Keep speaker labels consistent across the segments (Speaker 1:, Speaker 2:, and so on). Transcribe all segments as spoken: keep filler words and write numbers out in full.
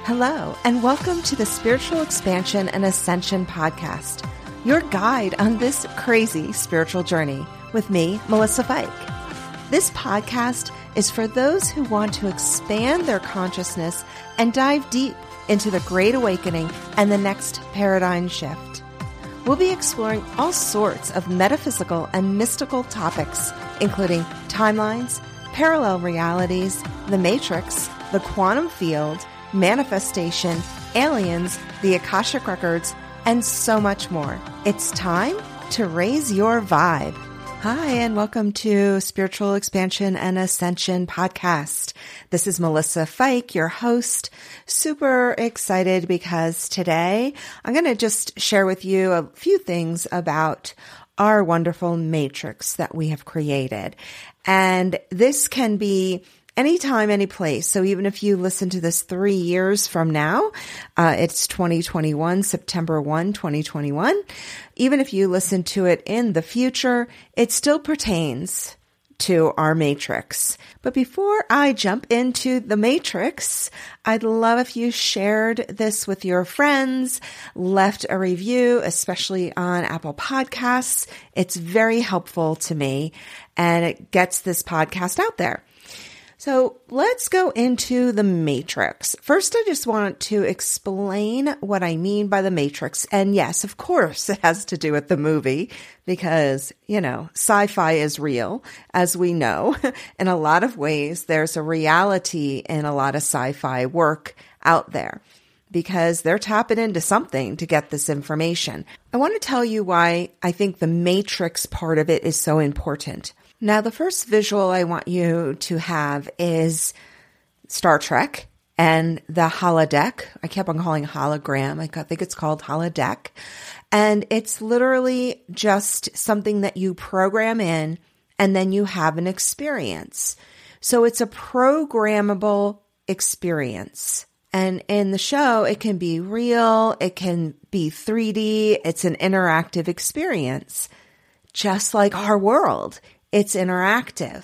Speaker 1: Hello, and welcome to the Spiritual Expansion and Ascension Podcast, your guide on this crazy spiritual journey with me, Melissa Fike. This podcast is for those who want to expand their consciousness and dive deep into the Great Awakening and the next paradigm shift. We'll be exploring all sorts of metaphysical and mystical topics, including timelines, parallel realities, the Matrix, the quantum field, manifestation, aliens, the Akashic Records, and so much more. It's time to raise your vibe. Hi, and welcome to Spiritual Expansion and Ascension Podcast. This is Melissa Fike, your host. Super excited because today I'm going to just share with you a few things about our wonderful matrix that we have created. And this can be anytime, any place. So even if you listen to this three years from now, uh, it's twenty twenty-one, September first, twenty twenty-one. Even if you listen to it in the future, it still pertains to our matrix. But before I jump into the matrix, I'd love if you shared this with your friends, left a review, especially on Apple Podcasts. It's very helpful to me and it gets this podcast out there. So let's go into the matrix. First, I just want to explain what I mean by the matrix. And yes, of course, it has to do with the movie because, you know, sci-fi is real, as we know. In a lot of ways, there's a reality in a lot of sci-fi work out there because they're tapping into something to get this information. I want to tell you why I think the matrix part of it is so important. Now, the first visual I want you to have is Star Trek and the holodeck. I kept on calling hologram. I think it's called holodeck. And it's literally just something that you program in and then you have an experience. So it's a programmable experience. And in the show, it can be real. It can be three D. It's an interactive experience, just like our world. It's interactive.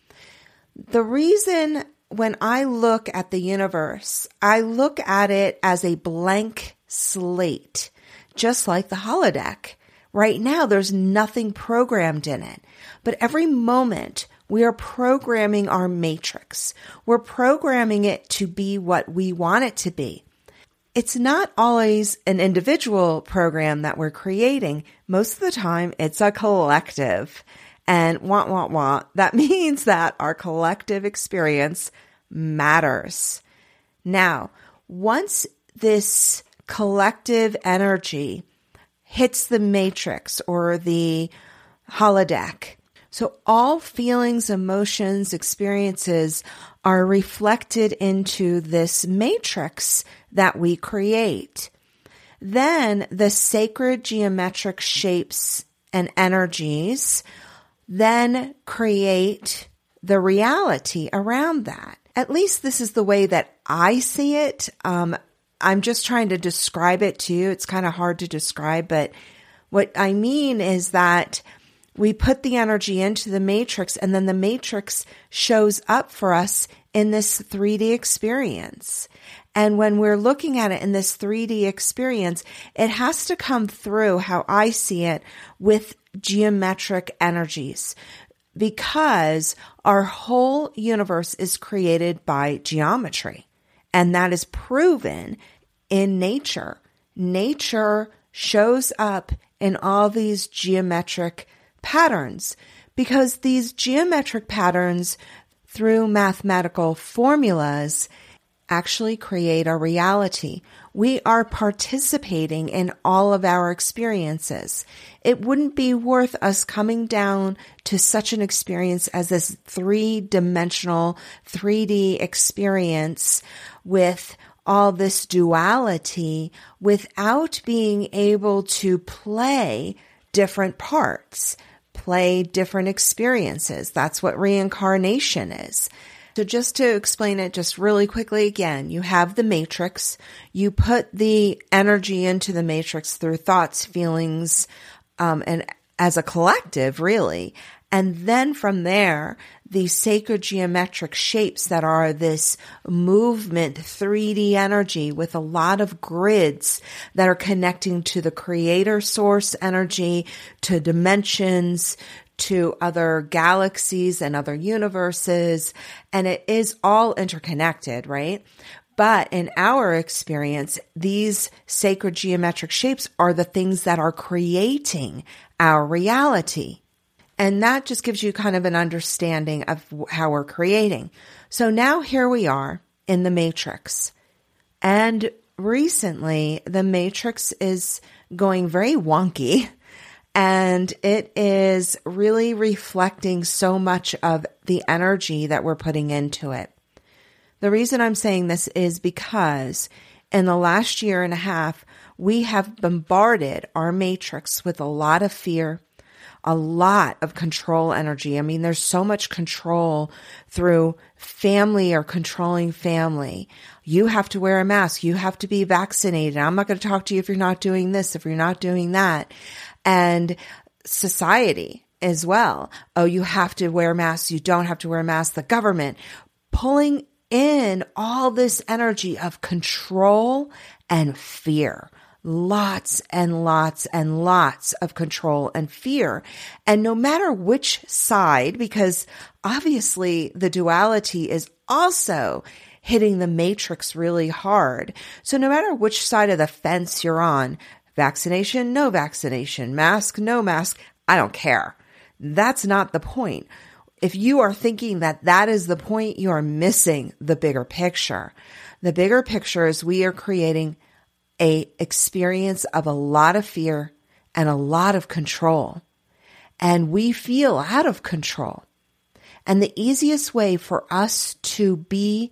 Speaker 1: The reason when I look at the universe, I look at it as a blank slate, just like the holodeck. Right now, there's nothing programmed in it. But every moment, we are programming our matrix. We're programming it to be what we want it to be. It's not always an individual program that we're creating. Most of the time, it's a collective. And want, want, want. That means that our collective experience matters. Now, once this collective energy hits the matrix or the holodeck, so all feelings, emotions, experiences are reflected into this matrix that we create. Then the sacred geometric shapes and energies then create the reality around that. At least this is the way that I see it. Um, I'm just trying to describe it to you. It's kind of hard to describe, but what I mean is that we put the energy into the matrix and then the matrix shows up for us in this three D experience. And when we're looking at it in this three D experience, it has to come through how I see it with geometric energies because our whole universe is created by geometry. And that is proven in nature. Nature shows up in all these geometric patterns because these geometric patterns through mathematical formulas actually create a reality. We are participating in all of our experiences. It wouldn't be worth us coming down to such an experience as this three-dimensional, three D experience with all this duality without being able to play different parts, play different experiences. That's what reincarnation is. So just to explain it just really quickly again, you have the matrix. You put the energy into the matrix through thoughts, feelings, um, and as a collective, really. And then from there, these sacred geometric shapes that are this movement, three D energy with a lot of grids that are connecting to the creator source energy, to dimensions, to other galaxies and other universes. And it is all interconnected, right? But in our experience, these sacred geometric shapes are the things that are creating our reality. And that just gives you kind of an understanding of how we're creating. So now here we are in the Matrix. And recently, the Matrix is going very wonky. And it is really reflecting so much of the energy that we're putting into it. The reason I'm saying this is because in the last year and a half, we have bombarded our matrix with a lot of fear, a lot of control energy. I mean, there's so much control through family or controlling family. You have to wear a mask. You have to be vaccinated. I'm not going to talk to you if you're not doing this, if you're not doing that. And society as well. Oh, you have to wear masks. You don't have to wear masks. The government pulling in all this energy of control and fear. Lots and lots and lots of control and fear. And no matter which side, because obviously the duality is also hitting the matrix really hard. So no matter which side of the fence you're on, vaccination, no vaccination, mask, no mask, I don't care. That's not the point. If you are thinking that that is the point, you are missing the bigger picture. The bigger picture is we are creating a experience of a lot of fear and a lot of control. And we feel out of control. And the easiest way for us to be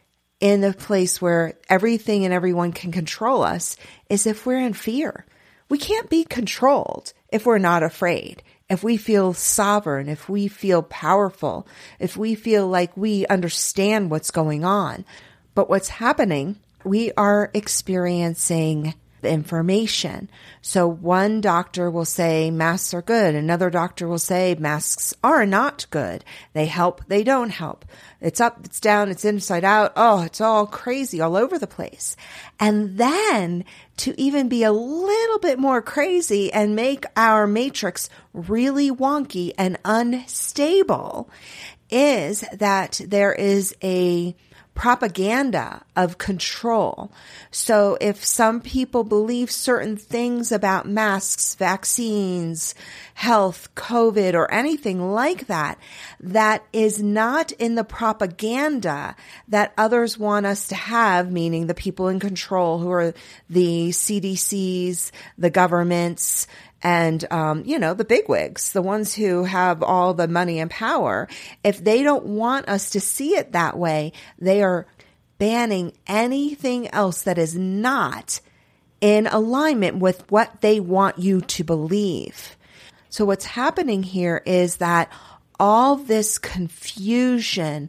Speaker 1: in a place where everything and everyone can control us is if we're in fear. We can't be controlled if we're not afraid. If we feel sovereign, if we feel powerful, if we feel like we understand what's going on. But what's happening, we are experiencing the information. So one doctor will say masks are good. Another doctor will say masks are not good. They help, they don't help. It's up, it's down, it's inside out. Oh, it's all crazy all over the place. And then to even be a little bit more crazy and make our matrix really wonky and unstable is that there is a propaganda of control. So if some people believe certain things about masks, vaccines, health, COVID, or anything like that, that is not in the propaganda that others want us to have, meaning the people in control who are the C D Cs, the governments, and, um, you know, the bigwigs, the ones who have all the money and power, if they don't want us to see it that way, they are banning anything else that is not in alignment with what they want you to believe. So what's happening here is that all this confusion,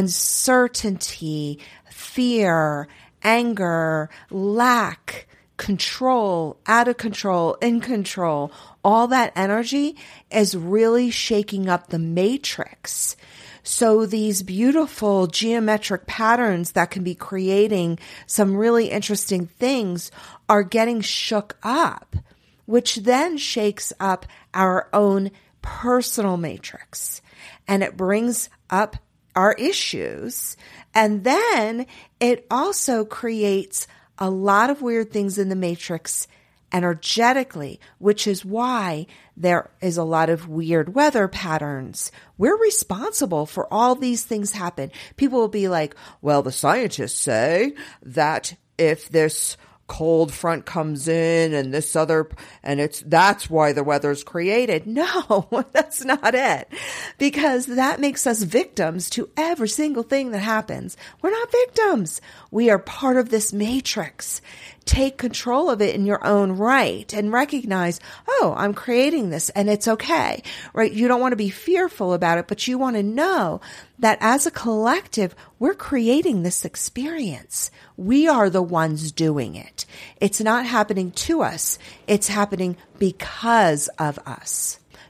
Speaker 1: uncertainty, fear, anger, lack, control, out of control, in control, all that energy is really shaking up the matrix. So these beautiful geometric patterns that can be creating some really interesting things are getting shook up, which then shakes up our own personal matrix. And it brings up our issues. And then it also creates a lot of weird things in the matrix energetically, which is why there is a lot of weird weather patterns. We're responsible for all these things happen. People will be like, well, the scientists say that if this cold front comes in and this other, and it's, that's why the weather's created. No, that's not it. Because that makes us victims to every single thing that happens. We're not victims. We are part of this matrix. Take control of it in your own right and recognize, oh, I'm creating this and it's okay, right? You don't want to be fearful about it, but you want to know that as a collective, we're creating this experience. We are the ones doing it. It's not happening to us. It's happening because of us.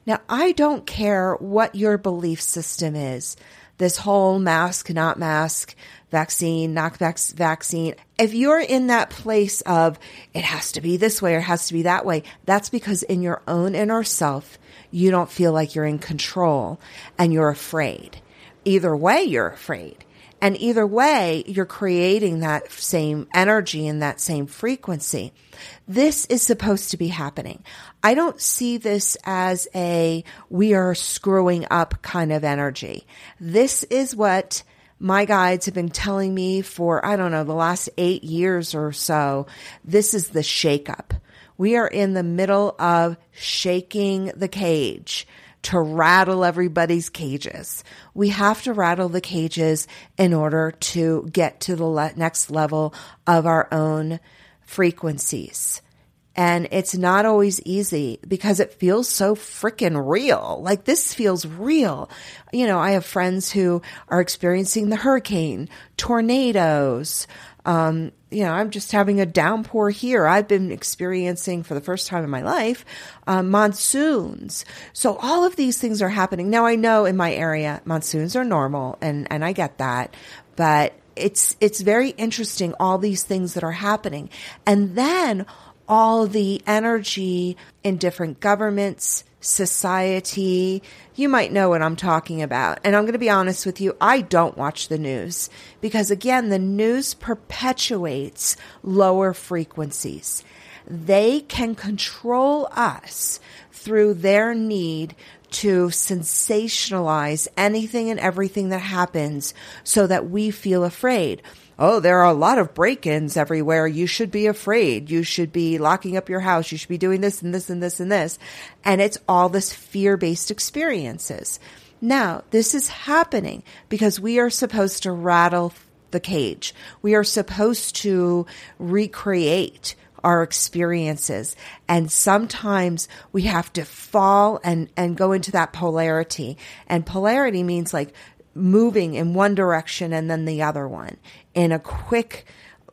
Speaker 1: Now, I don't care what your belief system is. This whole mask, not mask, vaccine, not vac- vaccine. If you're in that place of it has to be this way or it has to be that way, that's because in your own inner self, you don't feel like you're in control and you're afraid. Either way, you're afraid. And either way, you're creating that same energy and that same frequency. This is supposed to be happening. I don't see this as a we are screwing up kind of energy. This is what my guides have been telling me for, I don't know, the last eight years or so. This is the shakeup. We are in the middle of shaking the cage to rattle everybody's cages. We have to rattle the cages in order to get to the le- next level of our own frequencies. And it's not always easy because it feels so freaking real. Like this feels real. You know, I have friends who are experiencing the hurricane, tornadoes. Um, you know, I'm just having a downpour here. I've been experiencing for the first time in my life, uh, monsoons. So all of these things are happening. Now I know in my area, monsoons are normal and, and I get that, but it's, it's very interesting, all these things that are happening. And then all the energy in different governments, society. You might know what I'm talking about. And I'm going to be honest with you, I don't watch the news because, again, the news perpetuates lower frequencies. They can control us through their need to sensationalize anything and everything that happens so that we feel afraid. Oh, there are a lot of break-ins everywhere. You should be afraid. You should be locking up your house. You should be doing this and this and this and this. And it's all this fear-based experiences. Now, this is happening because we are supposed to rattle the cage. We are supposed to recreate our experiences. And sometimes we have to fall and, and go into that polarity. And polarity means like moving in one direction and then the other one in a quick,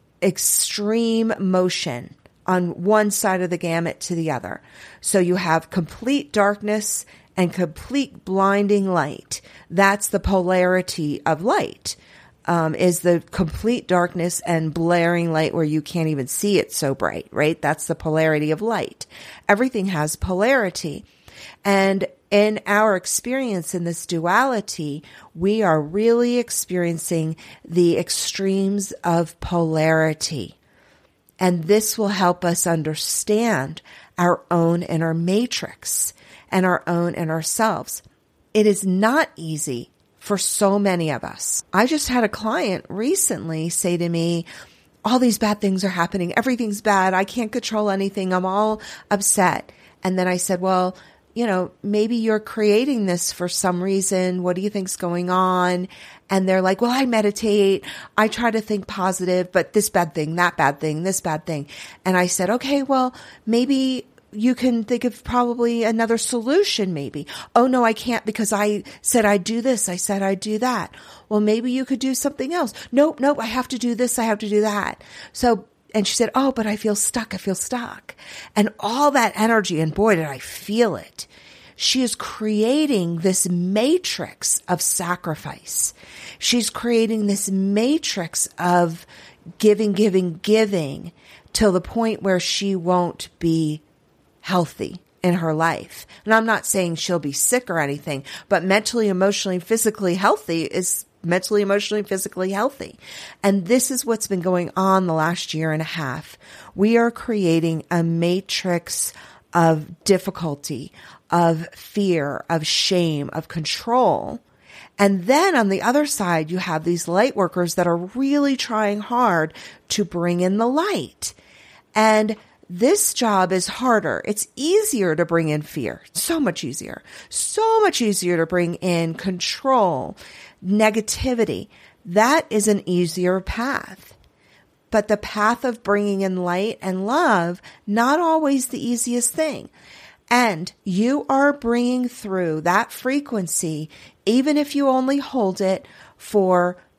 Speaker 1: extreme motion on one side of the gamut to the other. So you have complete darkness and complete blinding light. That's the polarity of light, um, is the complete darkness and blaring light where you can't even see it so bright, right? That's the polarity of light. Everything has polarity. And in our experience in this duality, we are really experiencing the extremes of polarity. And this will help us understand our own inner matrix and our own inner selves. It is not easy for so many of us. I just had a client recently say to me, all these bad things are happening. Everything's bad. I can't control anything. I'm all upset. And then I said, well, you know, maybe you're creating this for some reason. What do you think's going on? And they're like, well, I meditate. I try to think positive, but this bad thing, that bad thing, this bad thing. And I said, okay, well, maybe you can think of probably another solution maybe. Oh no, I can't because I said I'd do this. I said I'd do that. Well, maybe you could do something else. Nope, nope. I have to do this. I have to do that. So And she said, oh, but I feel stuck. I feel stuck. And all that energy, and boy, did I feel it. She is creating this matrix of sacrifice. She's creating this matrix of giving, giving, giving till the point where she won't be healthy in her life. And I'm not saying she'll be sick or anything, but mentally, emotionally, physically healthy is mentally, emotionally, physically healthy. And this is what's been going on the last year and a half. We are creating a matrix of difficulty, of fear, of shame, of control. And then on the other side, you have these light workers that are really trying hard to bring in the light. And this job is harder. It's easier to bring in fear. So much easier. So much easier to bring in control, negativity. That is an easier path. But the path of bringing in light and love, not always the easiest thing. And you are bringing through that frequency, even if you only hold it for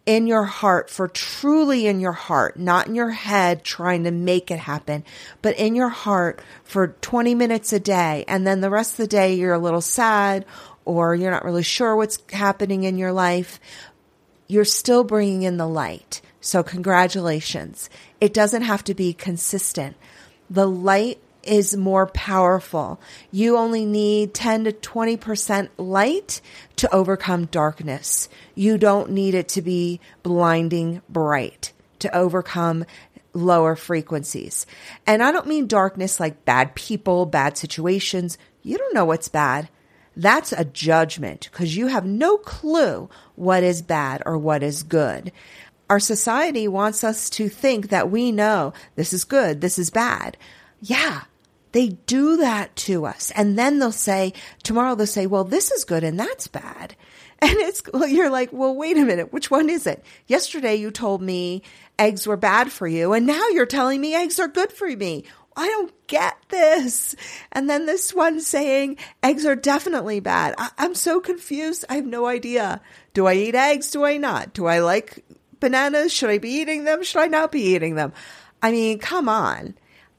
Speaker 1: in your heart, for truly in your heart, not in your head trying to make it happen, but in your heart for twenty minutes a day. And then the rest of the day, you're a little sad or you're not really sure what's happening in your life. You're still bringing in the light. So congratulations. It doesn't have to be consistent. The light is more powerful. You only need ten to twenty percent light to overcome darkness. You don't need it to be blinding bright to overcome lower frequencies. And I don't mean darkness like bad people, bad situations. You don't know what's bad. That's a judgment because you have no clue what is bad or what is good. Our society wants us to think that we know this is good, this is bad. Yeah, they do that to us. And then they'll say, tomorrow they'll say, well, this is good and that's bad. And it's, well, you're like, well, wait a minute. Which one is it? Yesterday you told me eggs were bad for you. And now you're telling me eggs are good for me. I don't get this. And then this one saying eggs are definitely bad. I- I'm so confused. I have no idea. Do I eat eggs? Do I not? Do I like bananas? Should I be eating them? Should I not be eating them? I mean, come on.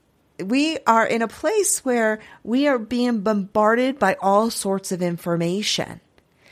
Speaker 1: We are in a place where we are being bombarded by all sorts of information.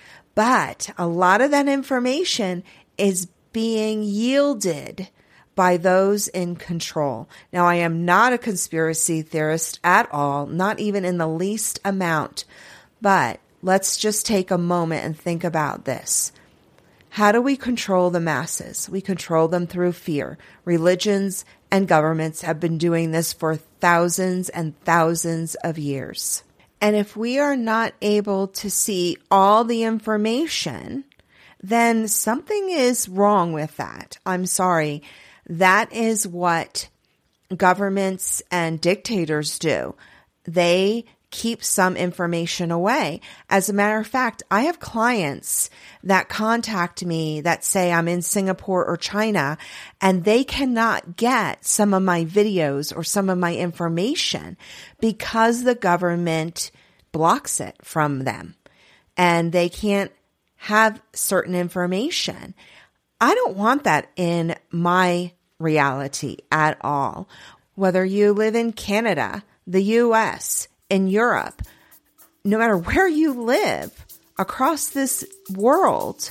Speaker 1: But a lot of that information is being yielded by those in control. Now, I am not a conspiracy theorist at all, not even in the least amount. But let's just take a moment and think about this. How do we control the masses? We control them through fear. Religions and governments have been doing this for thousands and thousands of years. And if we are not able to see all the information, then something is wrong with that. I'm sorry. That is what governments and dictators do. They keep some information away. As a matter of fact, I have clients that contact me that say I'm in Singapore or China and they cannot get some of my videos or some of my information because the government blocks it from them and they can't have certain information. I don't want that in my reality at all. Whether you live in Canada, the U S, in Europe, no matter where you live across this world.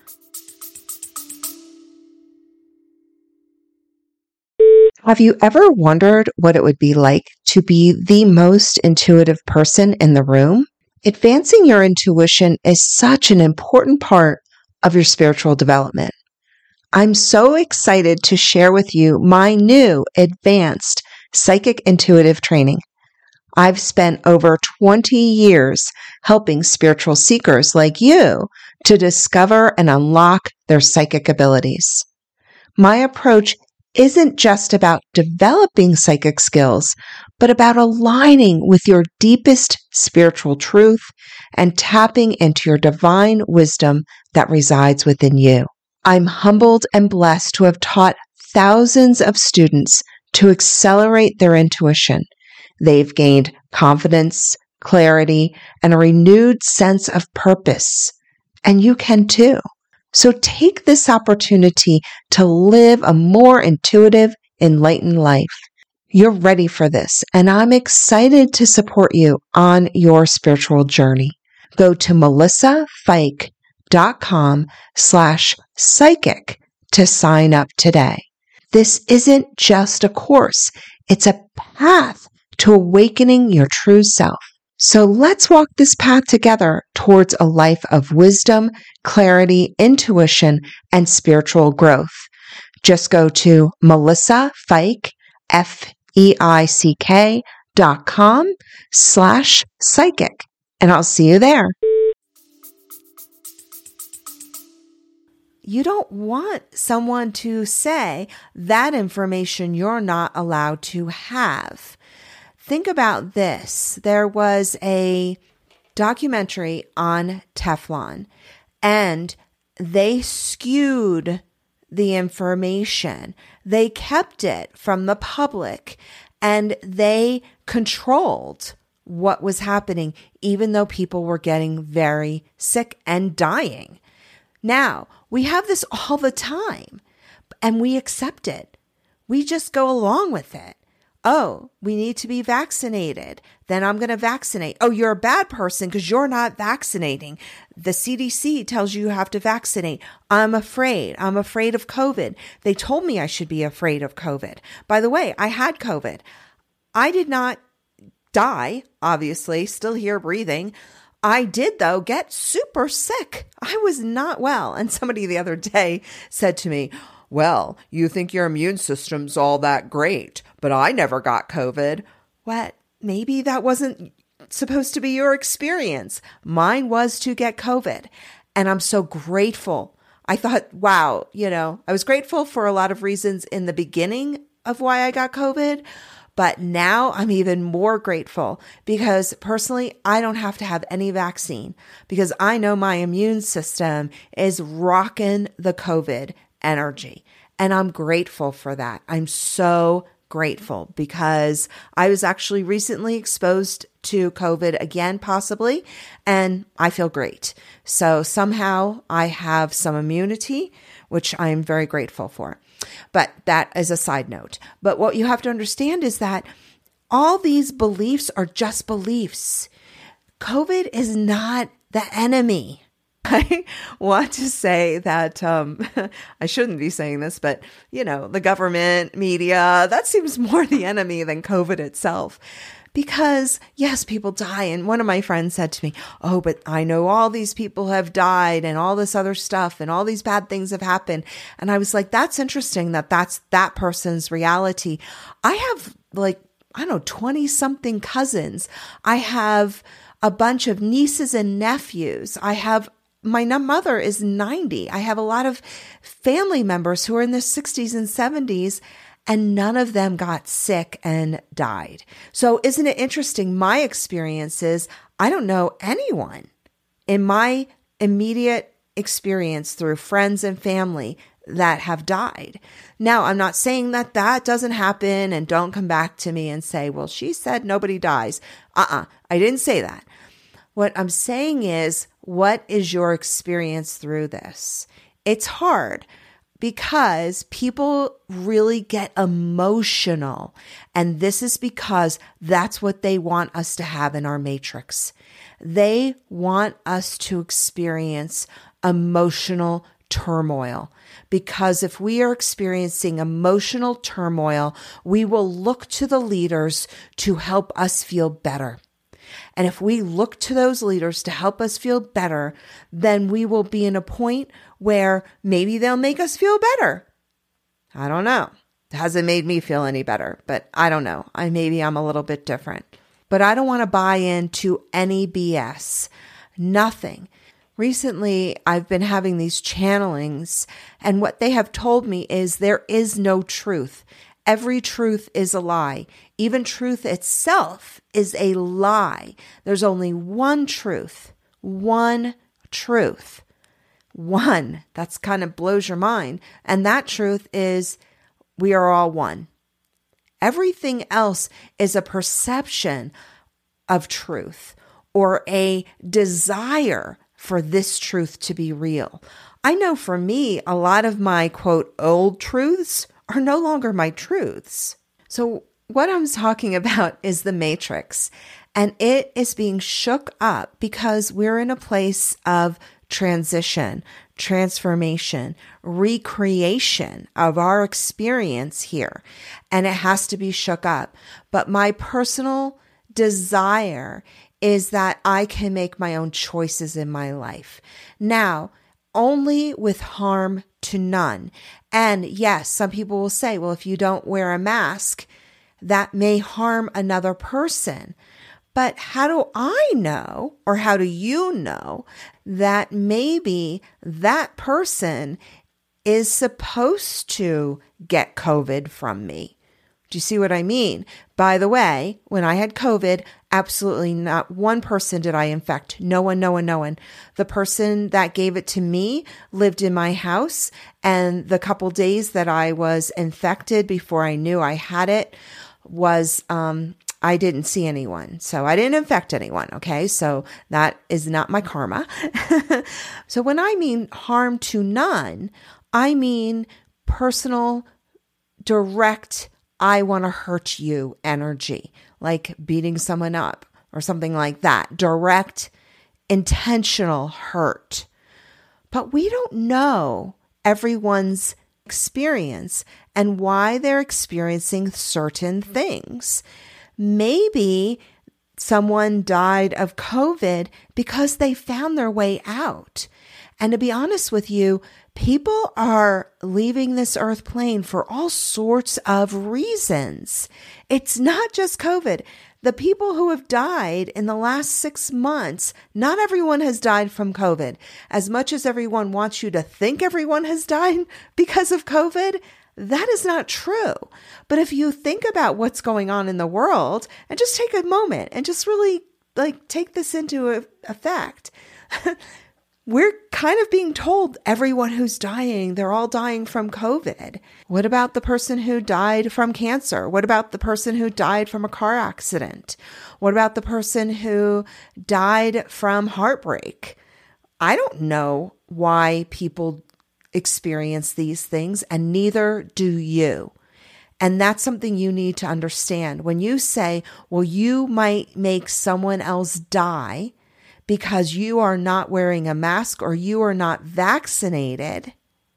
Speaker 1: Have you ever wondered what it would be like to be the most intuitive person in the room? Advancing your intuition is such an important part of your spiritual development. I'm so excited to share with you my new advanced psychic intuitive training. I've spent over twenty years helping spiritual seekers like you to discover and unlock their psychic abilities. My approach isn't just about developing psychic skills, but about aligning with your deepest spiritual truth and tapping into your divine wisdom that resides within you. I'm humbled and blessed to have taught thousands of students to accelerate their intuition. They've gained confidence, clarity, and a renewed sense of purpose. And you can too. So take this opportunity to live a more intuitive, enlightened life. You're ready for this, and I'm excited to support you on your spiritual journey. Go to melissafike.com slash psychic to sign up today. This isn't just a course. It's a path to awakening your true self. So let's walk this path together towards a life of wisdom, clarity, intuition, and spiritual growth. Just go to melissafike, F-E-I-C-K dot com slash psychic, and I'll see you there. You don't want someone to say that information you're not allowed to have. Think about this. There was a documentary on Teflon, and they skewed the information. They kept it from the public, and they controlled what was happening, even though people were getting very sick and dying. Now, We have this all the time and we accept it. We just go along with it. Oh, we need to be vaccinated. Then I'm going to vaccinate. Oh, you're a bad person because you're not vaccinating. The C D C tells you you have to vaccinate. I'm afraid. I'm afraid of COVID. They told me I should be afraid of COVID. By the way, I had COVID. I did not die, obviously, still here breathing. I did, though, get super sick. I was not well. And somebody the other day said to me, well, you think your immune system's all that great, but I never got COVID. What? Maybe that wasn't supposed to be your experience. Mine was to get COVID. And I'm so grateful. I thought, wow, you know, I was grateful for a lot of reasons in the beginning of why I got COVID. But now I'm even more grateful because personally, I don't have to have any vaccine because I know my immune system is rocking the COVID energy. And I'm grateful for that. I'm so grateful because I was actually recently exposed to COVID again, possibly, and I feel great. So somehow I have some immunity, which I'm very grateful for. But that is a side note. But what you have to understand is that all these beliefs are just beliefs. COVID is not the enemy. I want to say that um, I shouldn't be saying this, but, you know, the government, media, that seems more the enemy than COVID itself. Because, yes, people die. And one of my friends said to me, oh, but I know all these people have died and all this other stuff and all these bad things have happened. And I was like, that's interesting that that's that person's reality. I have like, I don't know, twenty something cousins. I have a bunch of nieces and nephews. I have My mother is ninety. I have a lot of family members who are in their sixties and seventies, and none of them got sick and died. So isn't it interesting? My experience is I don't know anyone in my immediate experience through friends and family that have died. Now, I'm not saying that that doesn't happen, and don't come back to me and say, well, she said nobody dies. Uh-uh. I didn't say that. What I'm saying is, what is your experience through this? It's hard because people really get emotional. And this is because that's what they want us to have in our matrix. They want us to experience emotional turmoil. Because if we are experiencing emotional turmoil, we will look to the leaders to help us feel better. And if we look to those leaders to help us feel better, then we will be in a point where maybe they'll make us feel better. I don't know. It hasn't made me feel any better, but I don't know. I maybe I'm a little bit different. But I don't want to buy into any B S. Nothing. Recently, I've been having these channelings, and what they have told me is there is no truth. Every truth is a lie. Even truth itself is a lie. There's only one truth. One truth. One. That's kind of blows your mind. And that truth is we are all one. Everything else is a perception of truth or a desire for this truth to be real. I know for me, a lot of my, quote, old truths are no longer my truths. So what I'm talking about is the matrix, and it is being shook up because we're in a place of transition, transformation, recreation of our experience here, and it has to be shook up. But my personal desire is that I can make my own choices in my life. Now, only with harm to none. And yes, some people will say, well, if you don't wear a mask, that may harm another person. But how do I know, or how do you know, that maybe that person is supposed to get COVID from me? Do you see what I mean? By the way, when I had COVID, absolutely not one person did I infect. No one, no one, no one. The person that gave it to me lived in my house, and the couple days that I was infected before I knew I had it was, um, I didn't see anyone. So I didn't infect anyone. Okay. So that is not my karma. So when I mean harm to none, I mean personal, direct, I want to hurt you energy, like beating someone up or something like that. Direct, intentional hurt. But we don't know everyone's experience and why they're experiencing certain things. Maybe someone died of COVID because they found their way out. And to be honest with you, people are leaving this earth plane for all sorts of reasons. It's not just COVID. The people who have died in the last six months, not everyone has died from COVID. As much as everyone wants you to think everyone has died because of COVID, that is not true. But if you think about what's going on in the world and just take a moment and just really like take this into effect, we're kind of being told everyone who's dying, they're all dying from COVID. What about the person who died from cancer? What about the person who died from a car accident? What about the person who died from heartbreak? I don't know why people experience these things, and neither do you. And that's something you need to understand. When you say, well, you might make someone else die because you are not wearing a mask or you are not vaccinated,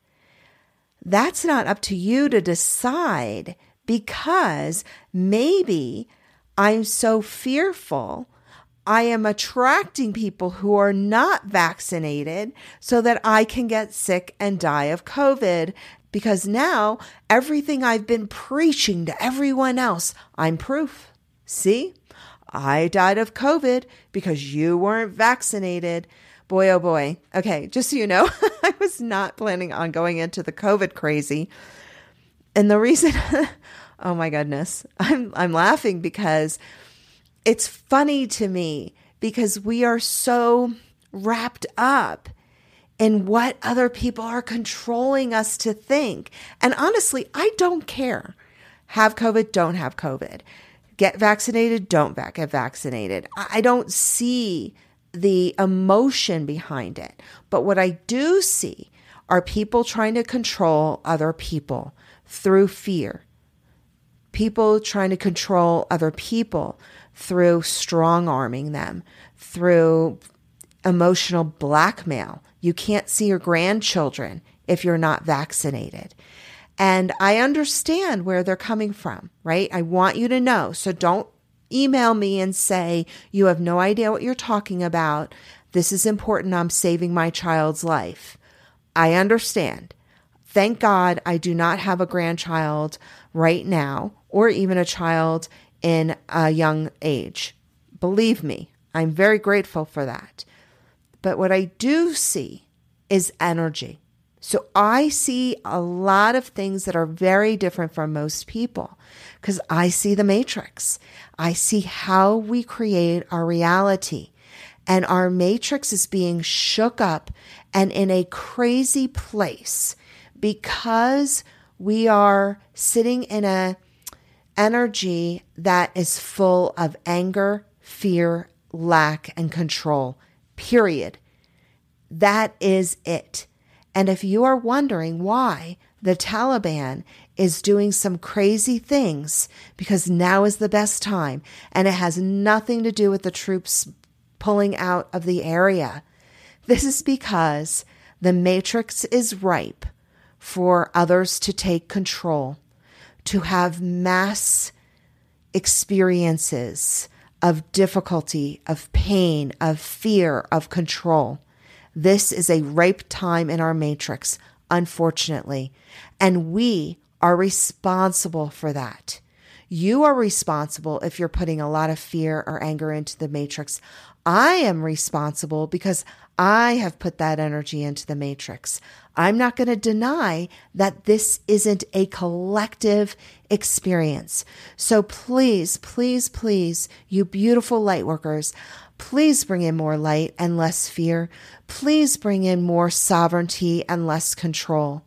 Speaker 1: that's not up to you to decide, because maybe I'm so fearful I am attracting people who are not vaccinated so that I can get sick and die of COVID, because now everything I've been preaching to everyone else, I'm proof. See, I died of COVID because you weren't vaccinated. Boy, oh boy. Okay, just so you know, I was not planning on going into the COVID crazy. And the reason, oh my goodness, I'm I'm laughing because it's funny to me, because we are so wrapped up in what other people are controlling us to think. And honestly, I don't care. Have COVID, don't have COVID. Get vaccinated, don't get vaccinated. I don't see the emotion behind it. But what I do see are people trying to control other people through fear. People trying to control other people through strong-arming them, through emotional blackmail. You can't see your grandchildren if you're not vaccinated. And I understand where they're coming from, right? I want you to know. So don't email me and say, you have no idea what you're talking about. This is important. I'm saving my child's life. I understand. Thank God I do not have a grandchild right now, or even a child in a young age. Believe me, I'm very grateful for that. But what I do see is energy. So I see a lot of things that are very different from most people, because I see the matrix. I see how we create our reality. And our matrix is being shook up and in a crazy place because we are sitting in a energy that is full of anger, fear, lack, and control, period. That is it. And if you are wondering why the Taliban is doing some crazy things, because now is the best time, and it has nothing to do with the troops pulling out of the area, this is because the matrix is ripe for others to take control, to have mass experiences of difficulty, of pain, of fear, of control. This is a ripe time in our matrix, unfortunately, and we are responsible for that. You are responsible if you're putting a lot of fear or anger into the matrix. I am responsible because I have put that energy into the matrix. I'm not going to deny that this isn't a collective experience. So please, please, please, you beautiful light workers, please bring in more light and less fear. Please bring in more sovereignty and less control.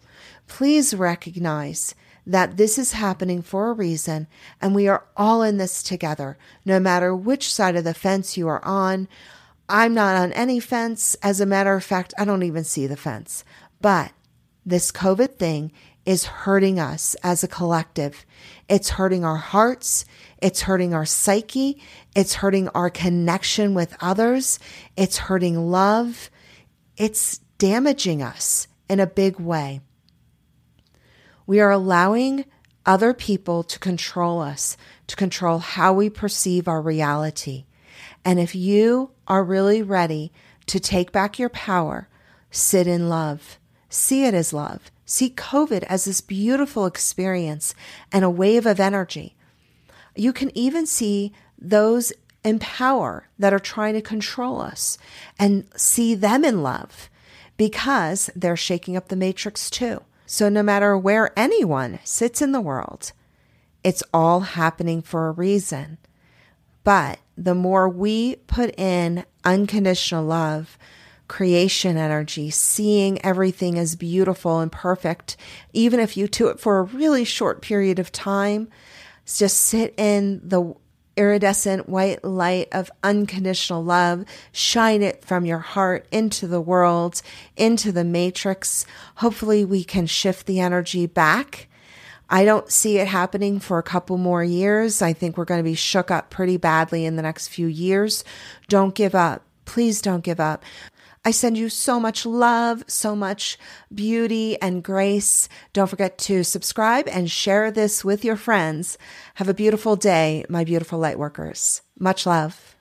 Speaker 1: please recognize that this is happening for a reason, and we are all in this together, no matter which side of the fence you are on. I'm not on any fence. As a matter of fact, I don't even see the fence. But this COVID thing is hurting us as a collective. It's hurting our hearts. It's hurting our psyche. It's hurting our connection with others. It's hurting love. It's damaging us in a big way. We are allowing other people to control us, to control how we perceive our reality. And if you are really ready to take back your power, sit in love. See it as love. See COVID as this beautiful experience and a wave of energy. You can even see those in power that are trying to control us and see them in love because they're shaking up the matrix too. So no matter where anyone sits in the world, it's all happening for a reason. But the more we put in unconditional love, creation energy, seeing everything as beautiful and perfect, even if you do it for a really short period of time, just sit in the iridescent white light of unconditional love, shine it from your heart into the world, into the matrix. Hopefully we can shift the energy back. I don't see it happening for a couple more years. I think we're going to be shook up pretty badly in the next few years. Don't give up. Please don't give up. I send you so much love, so much beauty and grace. Don't forget to subscribe and share this with your friends. Have a beautiful day, my beautiful light workers. Much love.